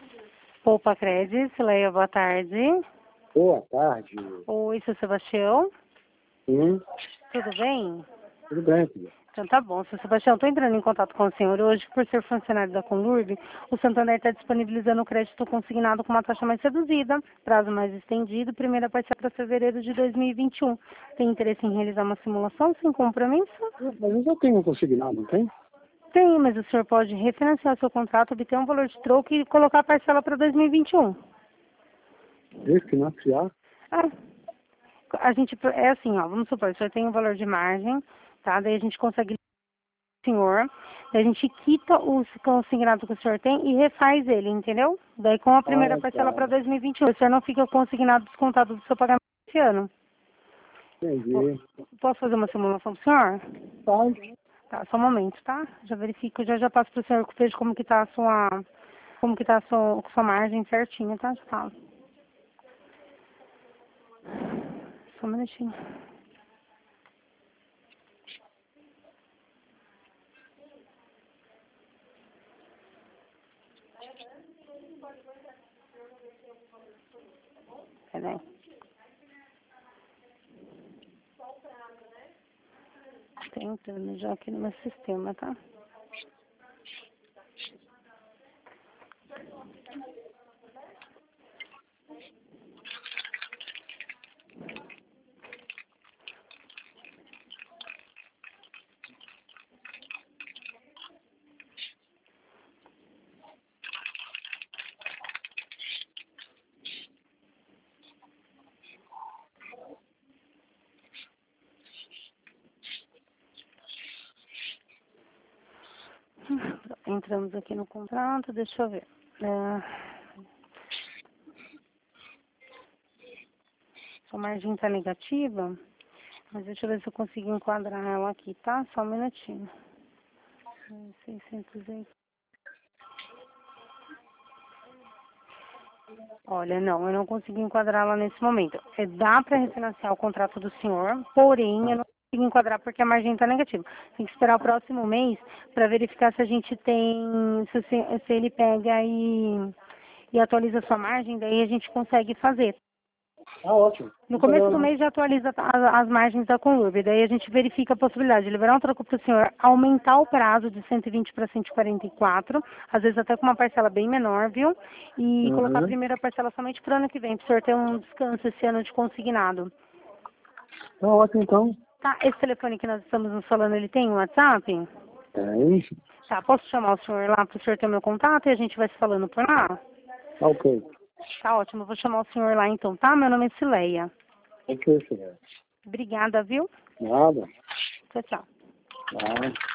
Poupa Credit, Leia, boa tarde. Boa tarde. Oi, seu Sebastião. Sim, Tudo bem? tudo bem, filha. Então tá bom, seu Sebastião, estou entrando em contato com o senhor hoje, por ser funcionário da Conlurb, o Santander está disponibilizando o crédito consignado com uma taxa mais reduzida, prazo mais estendido, primeira parcela para fevereiro de 2021. Tem interesse em realizar uma simulação sem compromisso? Mas eu já tenho consignado, não tem? Tem, mas o senhor pode refinanciar seu contrato, obter um valor de troco e colocar a parcela para 2021. Refinanciar? Ah, a gente, é assim, ó, vamos supor, o senhor tem um valor de margem, tá? Daí a gente consegue senhor, daí a gente quita o consignado que o senhor tem e refaz ele, entendeu? Daí com a primeira parcela para Tá. 2021, o senhor não fica consignado descontado do seu pagamento esse ano. Entendi. Posso fazer uma simulação pro senhor? Pode. Tá, só um momento, tá? Já verifico, já passo pro senhor, vejo como que tá a sua, como que tá a sua margem certinha, tá? Já falo. Só um minutinho. Peraí. Tô entrando já aqui no meu sistema, tá? Entramos aqui no contrato, deixa eu ver. Sua margem tá negativa, mas deixa eu ver se eu consigo enquadrar ela aqui, tá? Só um minutinho. 608. Olha, não, eu não consigo enquadrá-la nesse momento. Dá para refinanciar o contrato do senhor, porém eu não consigo enquadrar porque a margem está negativa. Tem que esperar o próximo mês para verificar se a gente tem, se ele pega e atualiza a sua margem, daí a gente consegue fazer. Ah, ótimo. No Não começo problema do não. mês já atualiza as margens da Conlurb, daí a gente verifica a possibilidade de liberar um troco para o senhor, aumentar o prazo de 120 para 144, às vezes até com uma parcela bem menor, viu? E colocar a Uhum. primeira parcela somente para o ano que vem, para o senhor ter um descanso esse ano de consignado. Tá ótimo, então. Tá, esse telefone que nós estamos nos falando, ele tem um WhatsApp? Tem. Tá, posso chamar o senhor lá para o senhor ter o meu contato e a gente vai se falando por lá? Tá ok. Tá ótimo, eu vou chamar o senhor lá então, tá? Meu nome é Cileia. Ok, filha. Obrigada, viu? Nada. Tchau, tchau. Nada.